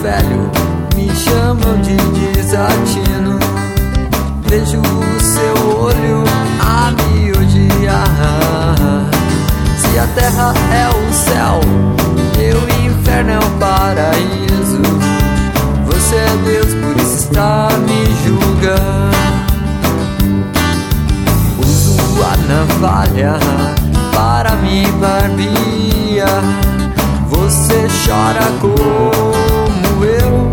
velho me chamam de desatino. Vejo o seu olho a me odiar. Se a terra é o céu e o inferno é o paraíso, você é Deus, por isso está me julgando. Uso a navalha para me barbear. Você chora como eu.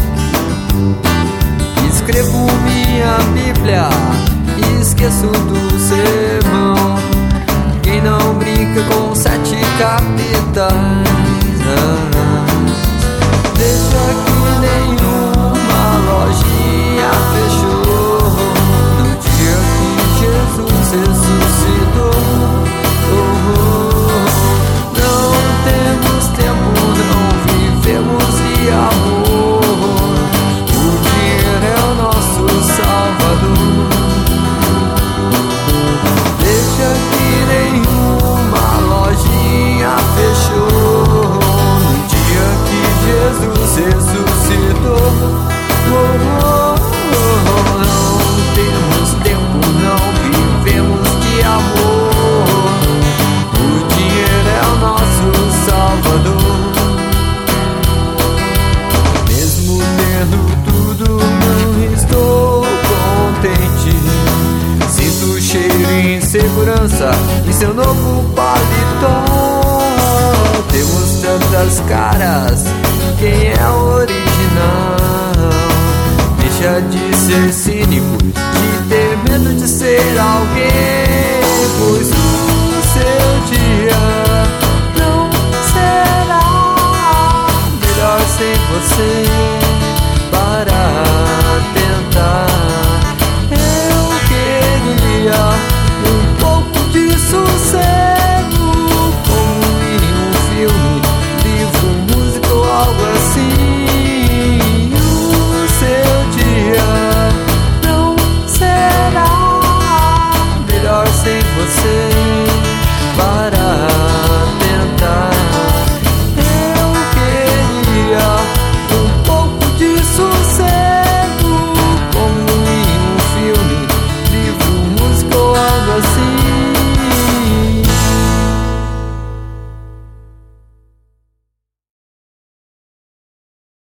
Escrevo minha Bíblia, esqueço do sermão. Quem não brinca com 7 capitais, deixa que nenhuma lojinha fechou no dia que Jesus ressuscitou. Não temos tempo, não vivemos de amor. O dinheiro é o nosso Salvador. Deixa que nenhuma lojinha fechou no dia que Jesus ressuscitou. Não temos tempo, não vivemos de amor. O dinheiro é o nosso Salvador. Mesmo tendo tudo, não estou contente. Sinto cheiro e insegurança em seu novo paletó. Temos tantas caras, quem é o original? Deixa de ser cínico, de ter medo de ser alguém.